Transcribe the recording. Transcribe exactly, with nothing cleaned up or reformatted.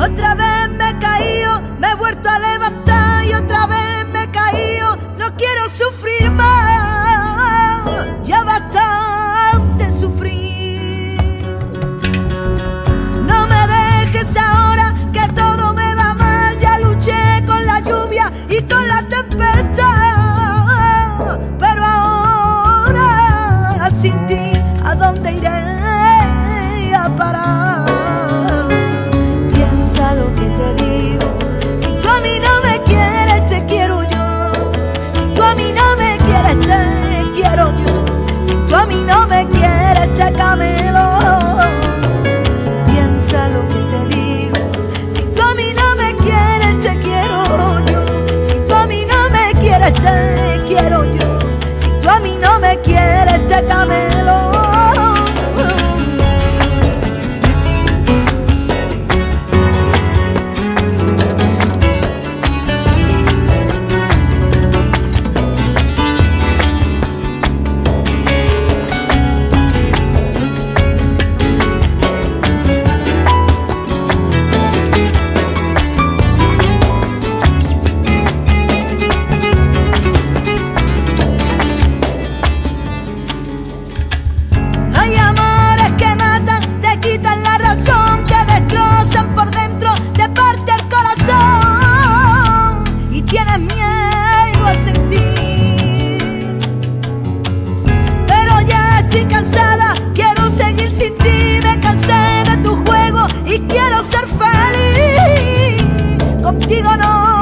Otra vez me he caído, me he vuelto a levantar y otra vez me he caído. No quiero sufrir más, ya bastante sufrir. No me dejes ahora que todo me va mal. Ya luché con la lluvia y con la tempestad, pero ahora sin ti, ¿a dónde iré a parar? Piensa lo que te digo, si tú a mí no me quieres, te quiero yo. Si tú a mí no me quieres, te quiero yo. Si tú a mí no me quieres, te camelo. Piensa lo que te digo, si tú a mí no me quieres, te quiero yo. Si tú a mí no me quieres, te quiero yo. Si tú a mí no me quieres, te camelo. Hay amores que matan, te quitan la razón, te destrozan por dentro, te parte el corazón y tienes miedo a sentir. Pero ya estoy cansada, quiero seguir sin ti. Me cansé de tu juego y quiero ser feliz. Contigo no